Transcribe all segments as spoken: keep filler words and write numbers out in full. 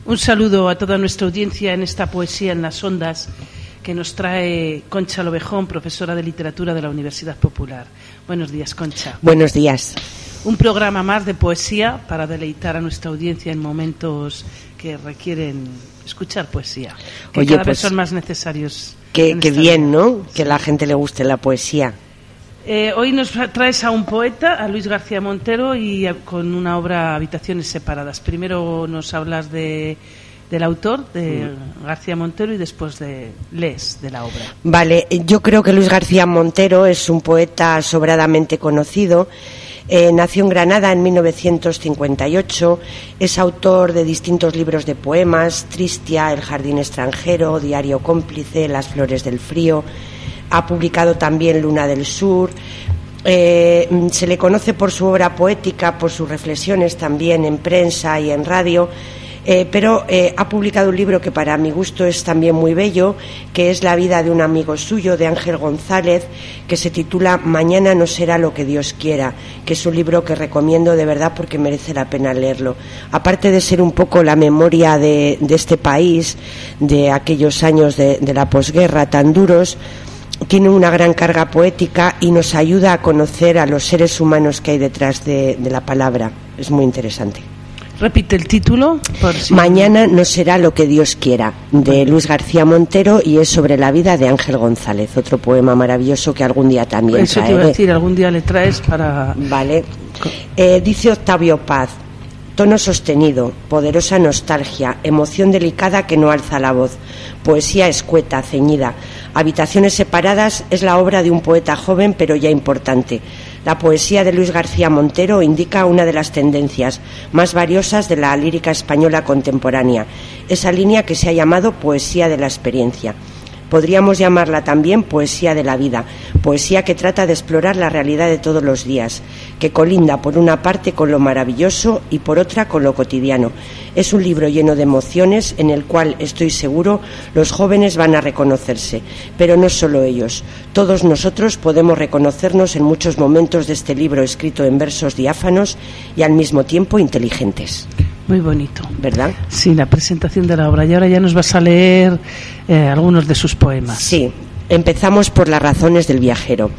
Un saludo a toda nuestra audiencia en esta Poesía en las Ondas que nos trae Concha Lobejón, profesora de literatura de la Universidad Popular. Buenos días, Concha. Buenos días. Un programa más de poesía para deleitar a nuestra audiencia en momentos que requieren escuchar poesía, que Oye, cada pues, vez son más necesarios. Qué, qué bien, vida. ¿no? Que sí. la gente le guste la poesía. Eh, hoy nos traes a un poeta, a Luis García Montero, y a, con una obra Habitaciones separadas. Primero nos hablas de, del autor, de mm. García Montero, y después de lees de la obra. Vale, yo creo que Luis García Montero es un poeta sobradamente conocido. Eh, nació en Granada en mil novecientos cincuenta y ocho, es autor de distintos libros de poemas: Tristia, El jardín extranjero, Diario cómplice, Las flores del frío. Ha publicado también Luna del Sur. Eh, se le conoce por su obra poética, por sus reflexiones también en prensa y en radio, eh, pero eh, ha publicado un libro que para mi gusto es también muy bello, que es La vida de un amigo suyo, de Ángel González, que se titula Mañana no será lo que Dios quiera, que es un libro que recomiendo de verdad porque merece la pena leerlo. Aparte de ser un poco la memoria de, de este país, de aquellos años de, de la posguerra tan duros, tiene una gran carga poética y nos ayuda a conocer a los seres humanos que hay detrás de, de la palabra. Es muy interesante. Repite el título. Por si... Mañana no será lo que Dios quiera, de Luis García Montero, y es sobre la vida de Ángel González, otro poema maravilloso que algún día también Eso traeré. te iba a decir, algún día le traes para... Vale. Eh, dice Octavio Paz: tono sostenido, poderosa nostalgia, emoción delicada que no alza la voz, poesía escueta, ceñida. Habitaciones separadas es la obra de un poeta joven pero ya importante. La poesía de Luis García Montero indica una de las tendencias más valiosas de la lírica española contemporánea, esa línea que se ha llamado poesía de la experiencia. Podríamos llamarla también poesía de la vida, poesía que trata de explorar la realidad de todos los días, que colinda por una parte con lo maravilloso y por otra con lo cotidiano. Es un libro lleno de emociones en el cual, estoy seguro, los jóvenes van a reconocerse, pero no solo ellos. Todos nosotros podemos reconocernos en muchos momentos de este libro escrito en versos diáfanos y al mismo tiempo inteligentes. Muy bonito, ¿verdad? Sí, la presentación de la obra. Y ahora ya nos vas a leer eh, algunos de sus poemas. Sí, empezamos por Las razones del viajero.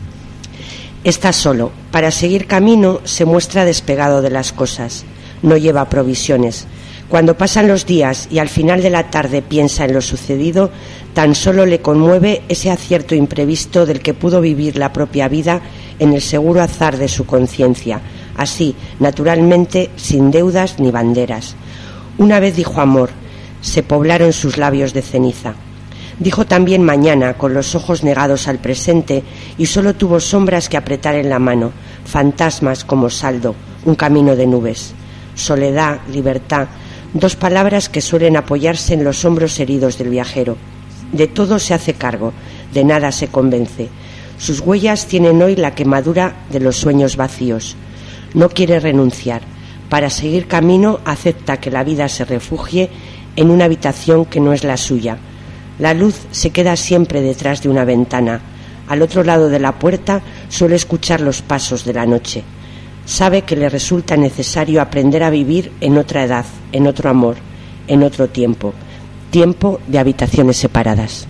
Está solo. Para seguir camino se muestra despegado de las cosas. No lleva provisiones. Cuando pasan los días y al final de la tarde piensa en lo sucedido, tan solo le conmueve ese acierto imprevisto del que pudo vivir la propia vida en el seguro azar de su conciencia. Así, naturalmente, sin deudas ni banderas. Una vez dijo amor, se poblaron sus labios de ceniza. Dijo también mañana, con los ojos negados al presente, y solo tuvo sombras que apretar en la mano, fantasmas como saldo, un camino de nubes. Soledad, libertad, dos palabras que suelen apoyarse en los hombros heridos del viajero. De todo se hace cargo, de nada se convence. Sus huellas tienen hoy la quemadura de los sueños vacíos. No quiere renunciar. Para seguir camino acepta que la vida se refugie en una habitación que no es la suya. La luz se queda siempre detrás de una ventana. Al otro lado de la puerta suele escuchar los pasos de la noche. Sabe que le resulta necesario aprender a vivir en otra edad, en otro amor, en otro tiempo. Tiempo de habitaciones separadas.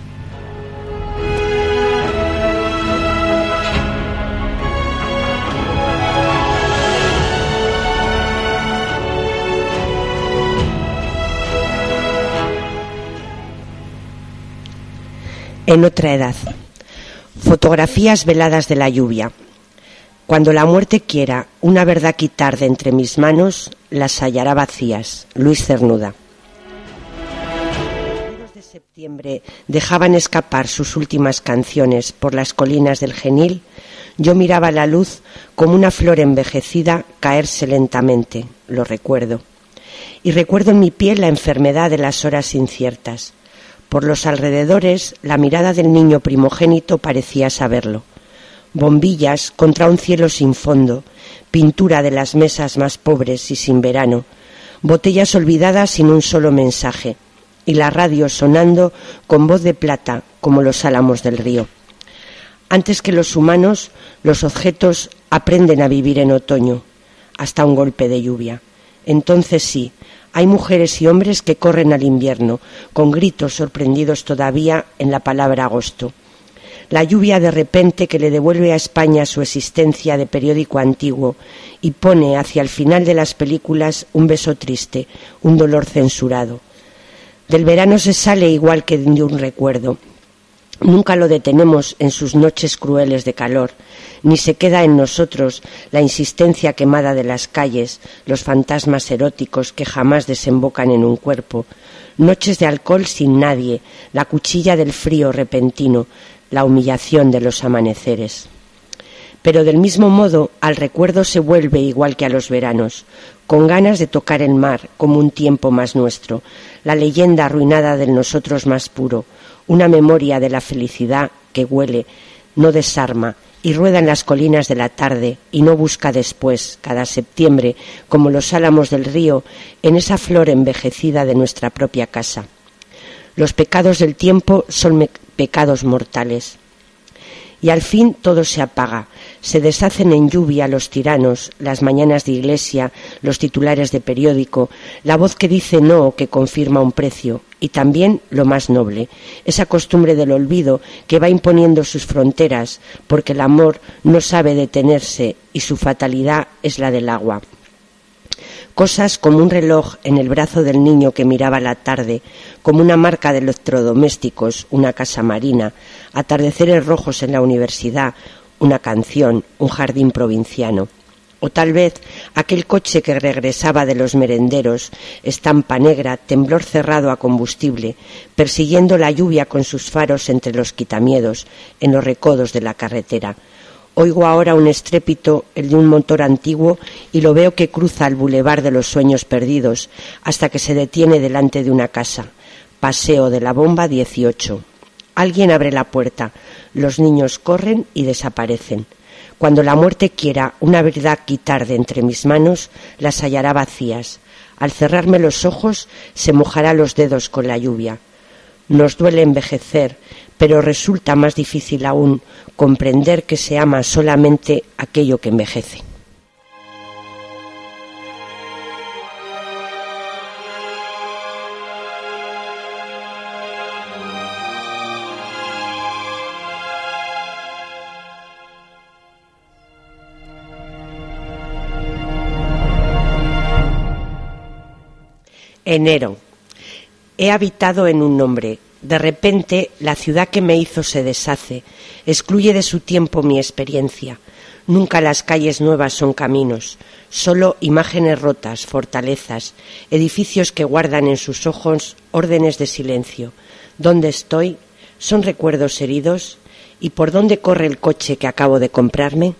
En otra edad. Fotografías veladas de la lluvia. Cuando la muerte quiera una verdad quitar de entre mis manos, las hallará vacías. Luis Cernuda. Los veros de septiembre dejaban escapar sus últimas canciones por las colinas del Genil. Yo miraba la luz como una flor envejecida caerse lentamente. Lo recuerdo. Y recuerdo en mi piel la enfermedad de las horas inciertas. Por los alrededores, la mirada del niño primogénito parecía saberlo. Bombillas contra un cielo sin fondo, pintura de las mesas más pobres y sin verano, botellas olvidadas sin un solo mensaje, y la radio sonando con voz de plata como los álamos del río. Antes que los humanos, los objetos aprenden a vivir en otoño, hasta un golpe de lluvia. Entonces sí, Hay mujeres y hombres que corren al invierno, con gritos sorprendidos todavía en la palabra agosto. La lluvia de repente que le devuelve a España su existencia de periódico antiguo y pone hacia el final de las películas un beso triste, un dolor censurado. Del verano se sale igual que de un recuerdo. Nunca lo detenemos en sus noches crueles de calor, ni se queda en nosotros la insistencia quemada de las calles, los fantasmas eróticos que jamás desembocan en un cuerpo, noches de alcohol sin nadie, la cuchilla del frío repentino, la humillación de los amaneceres. Pero del mismo modo al recuerdo se vuelve igual que a los veranos, con ganas de tocar el mar como un tiempo más nuestro, la leyenda arruinada del nosotros más puro, una memoria de la felicidad que huele, no desarma y rueda en las colinas de la tarde y no busca después, cada septiembre, como los álamos del río, en esa flor envejecida de nuestra propia casa. Los pecados del tiempo son me- pecados mortales. Y al fin todo se apaga, se deshacen en lluvia los tiranos, las mañanas de iglesia, los titulares de periódico, la voz que dice no o que confirma un precio, y también lo más noble, esa costumbre del olvido que va imponiendo sus fronteras, porque el amor no sabe detenerse y su fatalidad es la del agua. Cosas como un reloj en el brazo del niño que miraba la tarde, como una marca de electrodomésticos, una casa marina, atardeceres rojos en la universidad, una canción, un jardín provinciano. O tal vez aquel coche que regresaba de los merenderos, estampa negra, temblor cerrado a combustible, persiguiendo la lluvia con sus faros entre los quitamiedos, en los recodos de la carretera. Oigo ahora un estrépito, el de un motor antiguo, y lo veo que cruza el bulevar de los sueños perdidos, hasta que se detiene delante de una casa. Paseo de la Bomba dieciocho. Alguien abre la puerta, los niños corren y desaparecen. Cuando la muerte quiera una verdad quitar de entre mis manos, las hallará vacías. Al cerrarme los ojos, se mojará los dedos con la lluvia. Nos duele envejecer, pero resulta más difícil aún comprender que se ama solamente aquello que envejece. Enero. He habitado en un nombre. De repente, la ciudad que me hizo se deshace, excluye de su tiempo mi experiencia. Nunca las calles nuevas son caminos, solo imágenes rotas, fortalezas, edificios que guardan en sus ojos órdenes de silencio. ¿Dónde estoy? ¿Son recuerdos heridos? ¿Y por dónde corre el coche que acabo de comprarme?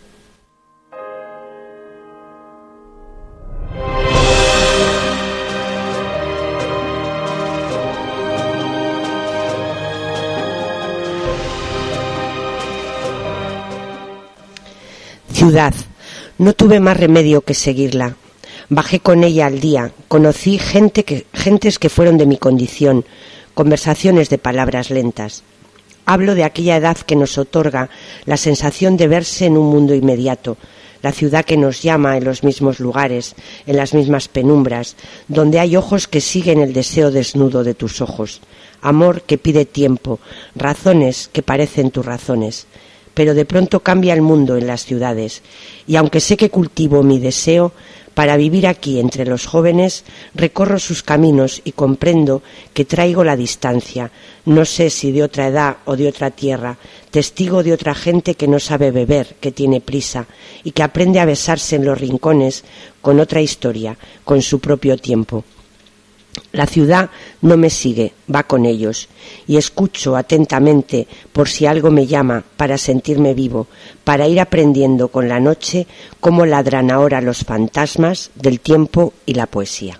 Ciudad. No tuve más remedio que seguirla. Bajé con ella al día, conocí gente que, gentes que fueron de mi condición, conversaciones de palabras lentas. Hablo de aquella edad que nos otorga la sensación de verse en un mundo inmediato, la ciudad que nos llama en los mismos lugares, en las mismas penumbras, donde hay ojos que siguen el deseo desnudo de tus ojos, amor que pide tiempo, razones que parecen tus razones. Pero de pronto cambia el mundo en las ciudades, y aunque sé que cultivo mi deseo, para vivir aquí entre los jóvenes, recorro sus caminos y comprendo que traigo la distancia, no sé si de otra edad o de otra tierra, testigo de otra gente que no sabe beber, que tiene prisa, y que aprende a besarse en los rincones con otra historia, con su propio tiempo. La ciudad no me sigue, va con ellos, y escucho atentamente por si algo me llama para sentirme vivo, para ir aprendiendo con la noche cómo ladran ahora los fantasmas del tiempo y la poesía.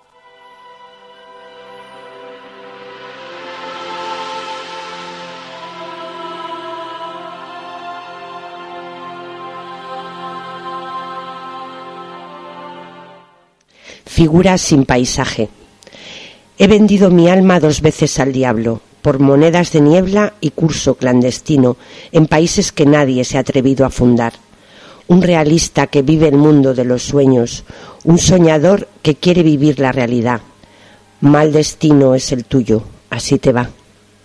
Figura sin paisaje. He vendido mi alma dos veces al diablo, por monedas de niebla y curso clandestino, en países que nadie se ha atrevido a fundar. Un realista que vive el mundo de los sueños, un soñador que quiere vivir la realidad. Mal destino es el tuyo, así te va.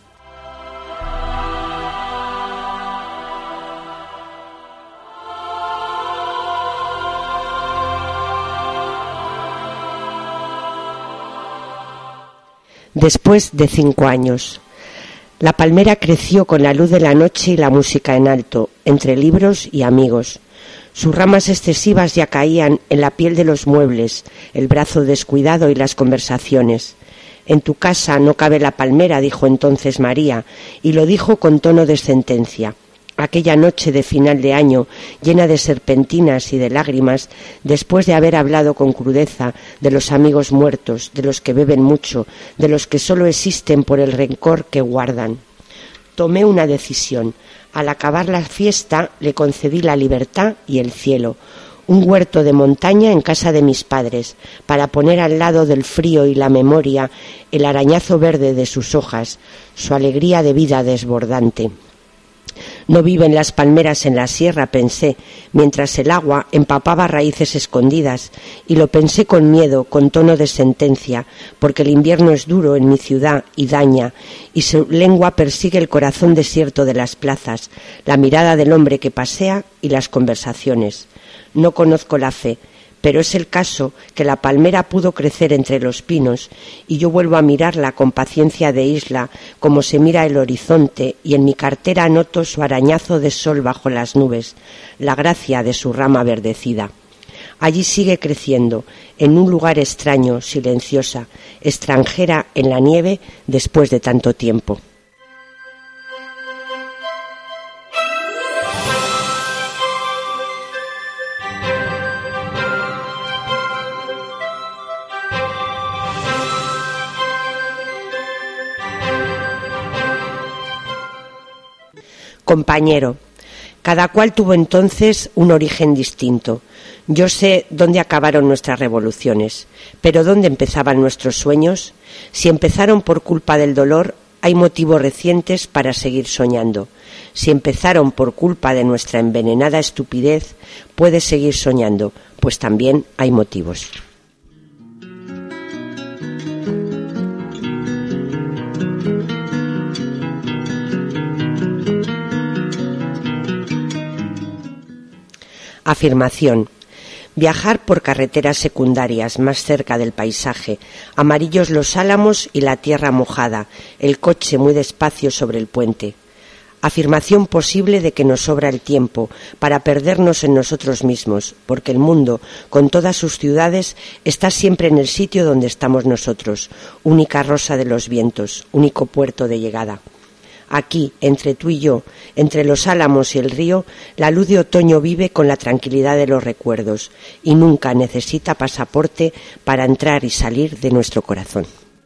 Después de cinco años, la palmera creció con la luz de la noche y la música en alto, entre libros y amigos. Sus ramas excesivas ya caían en la piel de los muebles, el brazo descuidado y las conversaciones. En tu casa no cabe la palmera, dijo entonces María, y lo dijo con tono de sentencia. Aquella noche de final de año, llena de serpentinas y de lágrimas, después de haber hablado con crudeza de los amigos muertos, de los que beben mucho, de los que solo existen por el rencor que guardan. Tomé una decisión. Al acabar la fiesta le concedí la libertad y el cielo, un huerto de montaña en casa de mis padres, para poner al lado del frío y la memoria el arañazo verde de sus hojas, su alegría de vida desbordante. No viven las palmeras en la sierra, pensé, mientras el agua empapaba raíces escondidas, y lo pensé con miedo, con tono de sentencia, porque el invierno es duro en mi ciudad y daña, y su lengua persigue el corazón desierto de las plazas, la mirada del hombre que pasea y las conversaciones. No conozco la fe, pero es el caso que la palmera pudo crecer entre los pinos y yo vuelvo a mirarla con paciencia de isla, como se mira el horizonte, y en mi cartera anoto su arañazo de sol bajo las nubes, la gracia de su rama verdecida. Allí sigue creciendo, en un lugar extraño, silenciosa, extranjera en la nieve después de tanto tiempo. Compañero, cada cual tuvo entonces un origen distinto. Yo sé dónde acabaron nuestras revoluciones, pero ¿dónde empezaban nuestros sueños? Si empezaron por culpa del dolor, hay motivos recientes para seguir soñando. Si empezaron por culpa de nuestra envenenada estupidez, puedes seguir soñando, pues también hay motivos. Afirmación. Viajar por carreteras secundarias más cerca del paisaje, amarillos los álamos y la tierra mojada, el coche muy despacio sobre el puente. Afirmación posible de que nos sobra el tiempo para perdernos en nosotros mismos, porque el mundo, con todas sus ciudades, está siempre en el sitio donde estamos nosotros, única rosa de los vientos, único puerto de llegada. Aquí, entre tú y yo, entre los álamos y el río, la luz de otoño vive con la tranquilidad de los recuerdos y nunca necesita pasaporte para entrar y salir de nuestro corazón.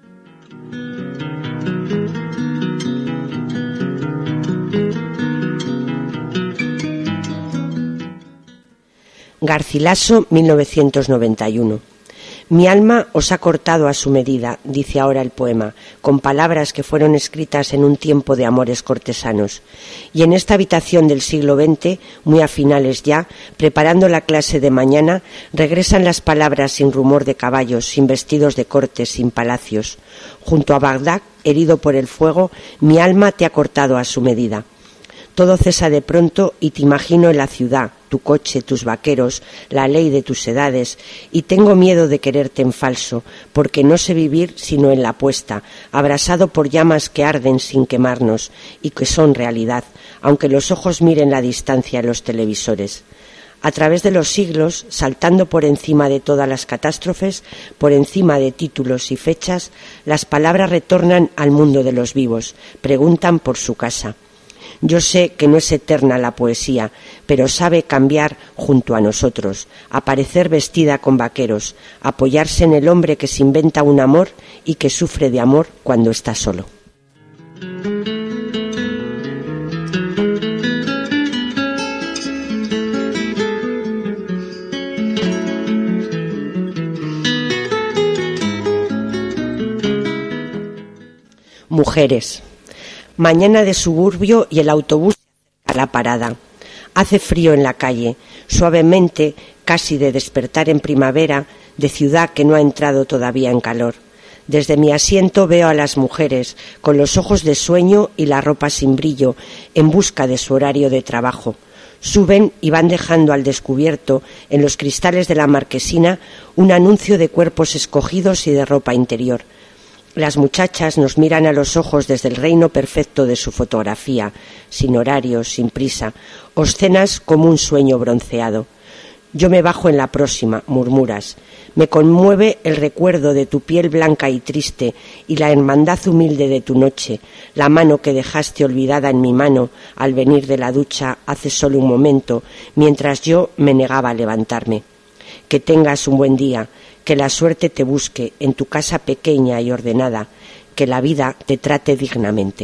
Garcilaso, mil novecientos noventa y uno. Mi alma os ha cortado a su medida, dice ahora el poema, con palabras que fueron escritas en un tiempo de amores cortesanos. Y en esta habitación del siglo veinte, muy a finales ya, preparando la clase de mañana, regresan las palabras sin rumor de caballos, sin vestidos de corte, sin palacios. Junto a Bagdad, herido por el fuego, mi alma te ha cortado a su medida. Todo cesa de pronto y te imagino en la ciudad, tu coche, tus vaqueros, la ley de tus edades, y tengo miedo de quererte en falso, porque no sé vivir sino en la apuesta, abrasado por llamas que arden sin quemarnos y que son realidad, aunque los ojos miren la distancia en los televisores. A través de los siglos, saltando por encima de todas las catástrofes, por encima de títulos y fechas, las palabras retornan al mundo de los vivos, preguntan por su casa. Yo sé que no es eterna la poesía, pero sabe cambiar junto a nosotros, aparecer vestida con vaqueros, apoyarse en el hombre que se inventa un amor y que sufre de amor cuando está solo. Mujeres. Mañana de suburbio y el autobús a la parada. Hace frío en la calle, suavemente, casi de despertar en primavera, de ciudad que no ha entrado todavía en calor. Desde mi asiento veo a las mujeres, con los ojos de sueño y la ropa sin brillo, en busca de su horario de trabajo. Suben y van dejando al descubierto, en los cristales de la marquesina, un anuncio de cuerpos escogidos y de ropa interior. Las muchachas nos miran a los ojos desde el reino perfecto de su fotografía, sin horarios, sin prisa, obscenas como un sueño bronceado. Yo me bajo en la próxima, murmuras. Me conmueve el recuerdo de tu piel blanca y triste y la hermandad humilde de tu noche, la mano que dejaste olvidada en mi mano al venir de la ducha hace solo un momento, mientras yo me negaba a levantarme. Que tengas un buen día, que la suerte te busque en tu casa pequeña y ordenada, que la vida te trate dignamente.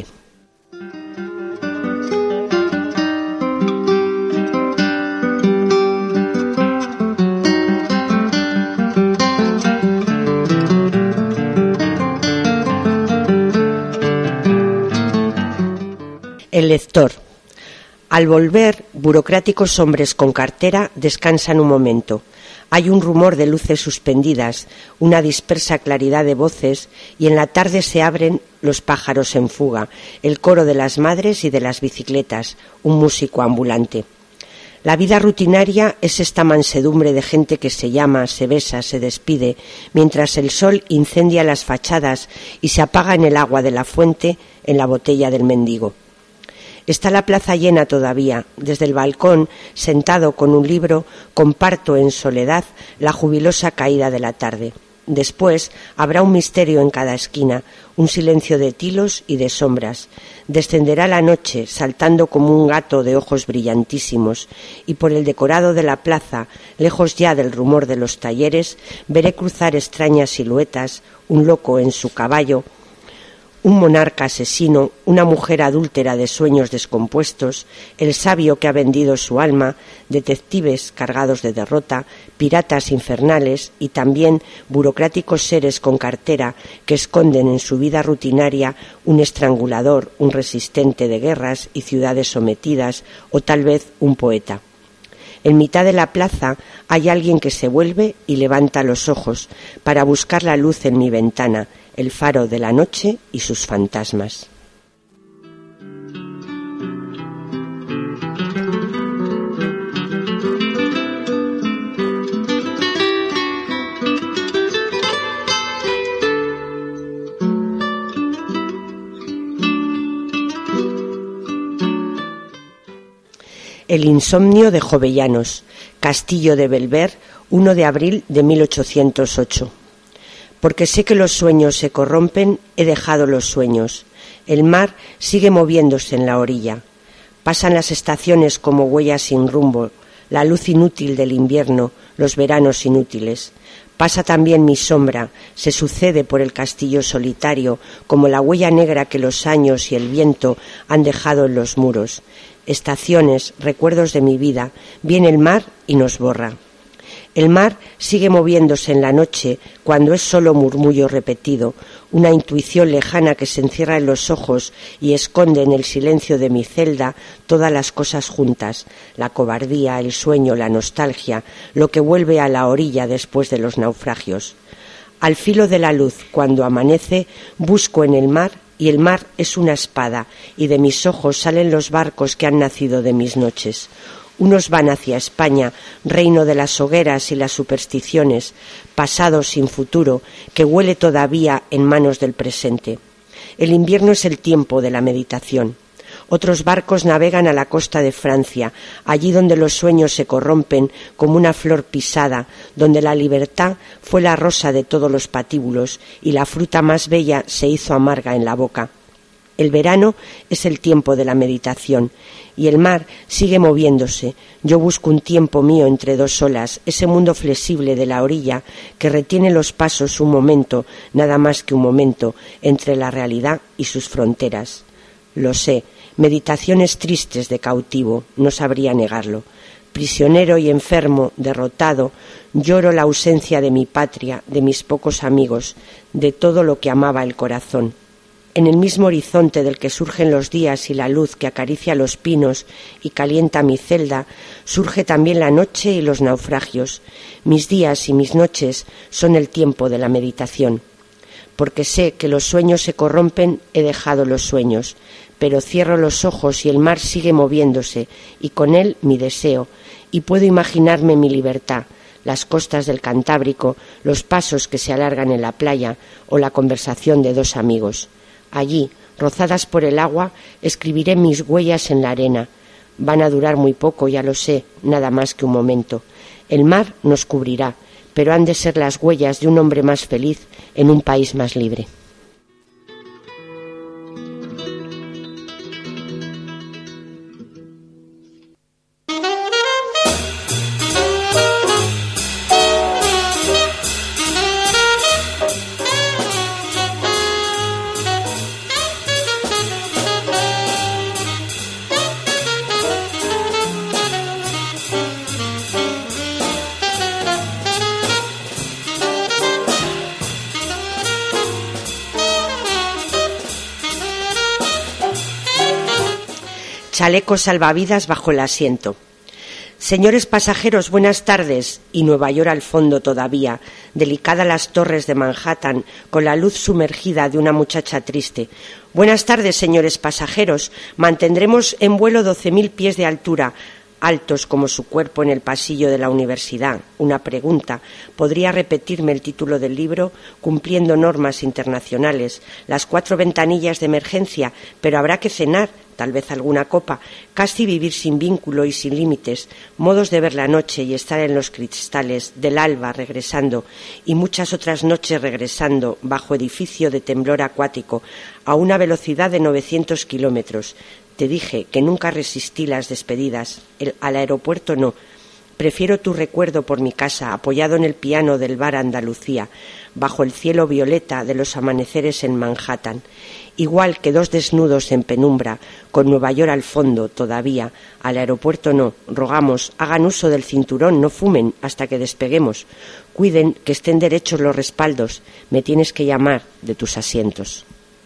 El lector. Al volver, burocráticos hombres con cartera descansan un momento. Hay un rumor de luces suspendidas, una dispersa claridad de voces, y en la tarde se abren los pájaros en fuga, el coro de las madres y de las bicicletas, un músico ambulante. La vida rutinaria es esta mansedumbre de gente que se llama, se besa, se despide, mientras el sol incendia las fachadas y se apaga en el agua de la fuente, en la botella del mendigo. Está la plaza llena todavía. Desde el balcón, sentado con un libro, comparto en soledad la jubilosa caída de la tarde. Después habrá un misterio en cada esquina, un silencio de tilos y de sombras. Descenderá la noche, saltando como un gato de ojos brillantísimos, y por el decorado de la plaza, lejos ya del rumor de los talleres, veré cruzar extrañas siluetas, un loco en su caballo, un monarca asesino, una mujer adúltera de sueños descompuestos, el sabio que ha vendido su alma, detectives cargados de derrota, piratas infernales y también burocráticos seres con cartera que esconden en su vida rutinaria un estrangulador, un resistente de guerras y ciudades sometidas, o tal vez un poeta. En mitad de la plaza hay alguien que se vuelve y levanta los ojos para buscar la luz en mi ventana, el faro de la noche y sus fantasmas. El insomnio de Jovellanos, Castillo de Belver, primero de abril de mil ochocientos ocho. Porque sé que los sueños se corrompen, he dejado los sueños. El mar sigue moviéndose en la orilla. Pasan las estaciones como huellas sin rumbo, la luz inútil del invierno, los veranos inútiles. Pasa también mi sombra, se sucede por el castillo solitario, como la huella negra que los años y el viento han dejado en los muros. Estaciones, recuerdos de mi vida, viene el mar y nos borra. El mar sigue moviéndose en la noche cuando es solo murmullo repetido, una intuición lejana que se encierra en los ojos y esconde en el silencio de mi celda todas las cosas juntas, la cobardía, el sueño, la nostalgia, lo que vuelve a la orilla después de los naufragios. Al filo de la luz, cuando amanece, busco en el mar y el mar es una espada y de mis ojos salen los barcos que han nacido de mis noches. Unos van hacia España, reino de las hogueras y las supersticiones, pasado sin futuro, que huele todavía en manos del presente. El invierno es el tiempo de la meditación. Otros barcos navegan a la costa de Francia, allí donde los sueños se corrompen como una flor pisada, donde la libertad fue la rosa de todos los patíbulos y la fruta más bella se hizo amarga en la boca. El verano es el tiempo de la meditación y el mar sigue moviéndose. Yo busco un tiempo mío entre dos olas, ese mundo flexible de la orilla que retiene los pasos un momento, nada más que un momento, entre la realidad y sus fronteras. Lo sé, meditaciones tristes de cautivo, no sabría negarlo. Prisionero y enfermo, derrotado, lloro la ausencia de mi patria, de mis pocos amigos, de todo lo que amaba el corazón. En el mismo horizonte del que surgen los días y la luz que acaricia los pinos y calienta mi celda, surge también la noche y los naufragios. Mis días y mis noches son el tiempo de la meditación. Porque sé que los sueños se corrompen, he dejado los sueños, pero cierro los ojos y el mar sigue moviéndose, y con él mi deseo, y puedo imaginarme mi libertad, las costas del Cantábrico, los pasos que se alargan en la playa o la conversación de dos amigos. Allí, rozadas por el agua, escribiré mis huellas en la arena. Van a durar muy poco, ya lo sé, nada más que un momento. El mar nos cubrirá, pero han de ser las huellas de un hombre más feliz en un país más libre. Chaleco salvavidas bajo el asiento. Señores pasajeros, buenas tardes. Y Nueva York al fondo todavía, delicada las torres de Manhattan, con la luz sumergida de una muchacha triste. Buenas tardes, señores pasajeros. Mantendremos en vuelo doce mil pies de altura, altos como su cuerpo en el pasillo de la universidad. Una pregunta. ¿Podría repetirme el título del libro? Cumpliendo normas internacionales. Las cuatro ventanillas de emergencia, pero habrá que cenar. Tal vez alguna copa, casi vivir sin vínculo y sin límites, modos de ver la noche y estar en los cristales del alba regresando, y muchas otras noches regresando bajo edificio de temblor acuático a una velocidad de novecientos kilómetros. Te dije que nunca resistí las despedidas, el, al aeropuerto no. Prefiero tu recuerdo por mi casa, apoyado en el piano del bar Andalucía, bajo el cielo violeta de los amaneceres en Manhattan. Igual que dos desnudos en penumbra, con Nueva York al fondo todavía, al aeropuerto no. Rogamos, hagan uso del cinturón, no fumen hasta que despeguemos. Cuiden que estén derechos los respaldos. Me tienes que llamar de tus asientos.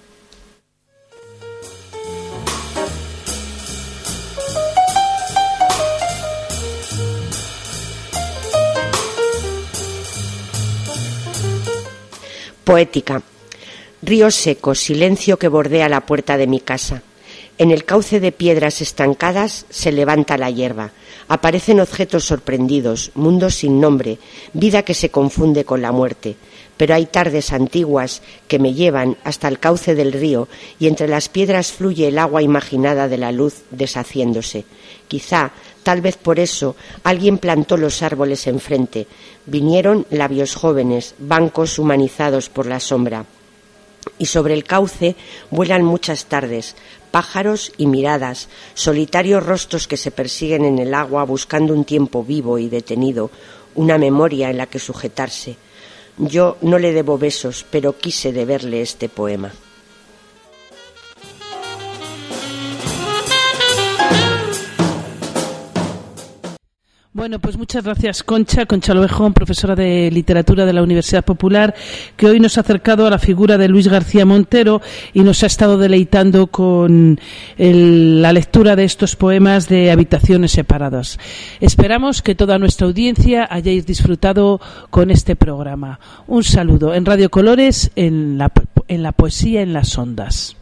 Poética. Río seco, silencio que bordea la puerta de mi casa. En el cauce de piedras estancadas se levanta la hierba. Aparecen objetos sorprendidos, mundos sin nombre, vida que se confunde con la muerte. Pero hay tardes antiguas que me llevan hasta el cauce del río y entre las piedras fluye el agua imaginada de la luz deshaciéndose. Quizá, tal vez por eso, alguien plantó los árboles enfrente. Vinieron labios jóvenes, bancos humanizados por la sombra. Y sobre el cauce vuelan muchas tardes, pájaros y miradas, solitarios rostros que se persiguen en el agua buscando un tiempo vivo y detenido, una memoria en la que sujetarse. Yo no le debo besos, pero quise deberle este poema. Bueno, pues muchas gracias, Concha, Concha Loejón, profesora de literatura de la Universidad Popular, que hoy nos ha acercado a la figura de Luis García Montero y nos ha estado deleitando con el, la lectura de estos poemas de Habitaciones separadas. Esperamos que toda nuestra audiencia hayáis disfrutado con este programa. Un saludo en Radio Colores, en la, en la poesía en las ondas.